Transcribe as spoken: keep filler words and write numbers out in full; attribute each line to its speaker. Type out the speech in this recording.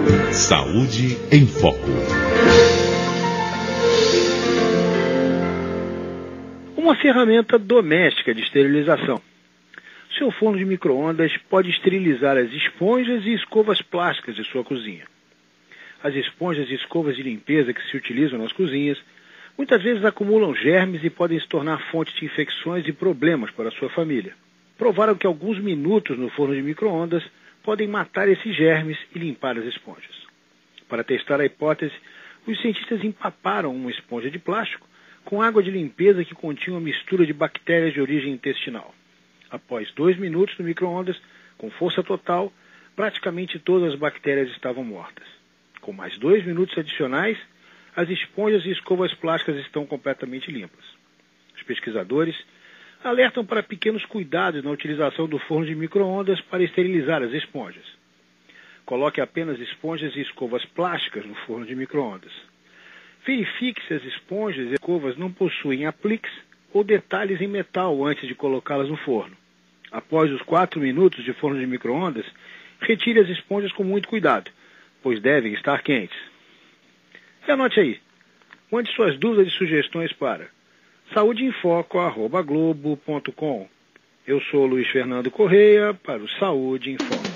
Speaker 1: Saúde em Foco.
Speaker 2: Uma ferramenta doméstica de esterilização. Seu forno de micro-ondas pode esterilizar as esponjas e escovas plásticas de sua cozinha. As esponjas e escovas de limpeza que se utilizam nas cozinhas muitas vezes acumulam germes e podem se tornar fonte de infecções e problemas para a sua família. Provaram que alguns minutos no forno de micro-ondas podem matar esses germes e limpar as esponjas. Para testar a hipótese, os cientistas empaparam uma esponja de plástico com água de limpeza que continha uma mistura de bactérias de origem intestinal. Após dois minutos no micro-ondas, com força total, praticamente todas as bactérias estavam mortas. Com mais dois minutos adicionais, as esponjas e escovas plásticas estão completamente limpas. Os pesquisadores alertam para pequenos cuidados na utilização do forno de micro-ondas para esterilizar as esponjas. Coloque apenas esponjas e escovas plásticas no forno de micro-ondas. Verifique se as esponjas e escovas não possuem apliques ou detalhes em metal antes de colocá-las no forno. Após os quatro minutos de forno de micro-ondas, retire as esponjas com muito cuidado, pois devem estar quentes. E anote aí, mande suas dúvidas e sugestões para saúdeinfoco arroba globo ponto com. Eu sou Luiz Fernando Correia para o Saúde em Foco.